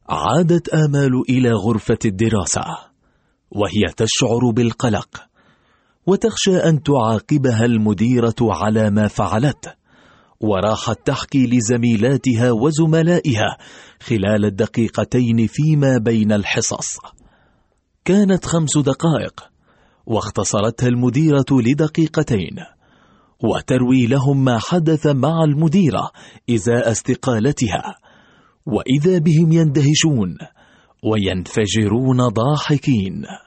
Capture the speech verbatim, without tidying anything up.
عادت آمال إلى غرفة الدراسة وهي تشعر بالقلق، وتخشى أن تعاقبها المديرة على ما فعلت، وراحت تحكي لزميلاتها وزملائها خلال الدقيقتين فيما بين الحصص. كانت خمس دقائق واختصرتها المديرة لدقيقتين، وتروي لهم ما حدث مع المديرة إزاء استقالتها، وإذا بهم يندهشون وينفجرون ضاحكين.